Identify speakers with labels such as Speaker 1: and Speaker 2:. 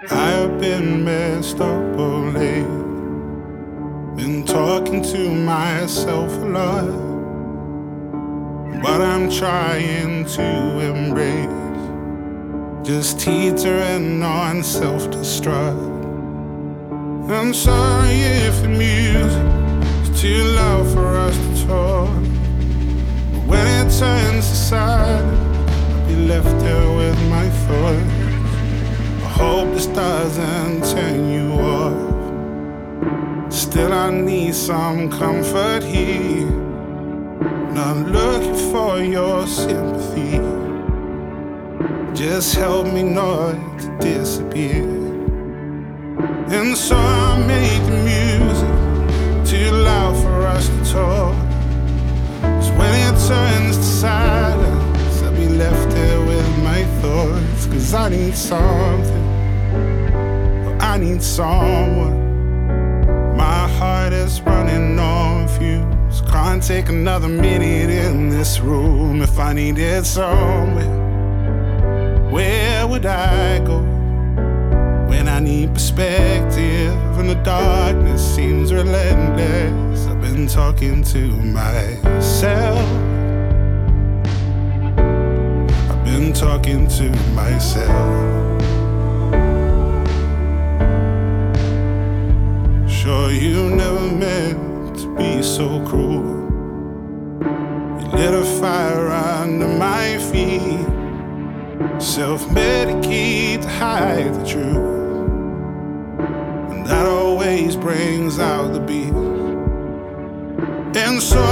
Speaker 1: I've been messed up of late. Been talking to myself a lot, but I'm trying to embrace just teetering on self-destruct. I'm sorry if the music is too loud for us to talk, but when it turns to silence, I'll be left here with my thoughts. I hope this doesn't turn you off. Still I need some comfort here. Not looking for your sympathy. Just help me not to disappear. And so I make the music too loud for us to talk. 'Cause when it turns to silence, I'll be left here with my thoughts. 'Cause I need something, I need someone. My heart is running on fumes. Can't take another minute in this room. If I needed somewhere, where would I go? When I need perspective and the darkness seems relentless. I've been talking to myself. I've been talking to myself. Sure, you never meant to be so cruel. You lit a fire under my feet. Self-medicate to hide the truth, and that always brings out the beast. And so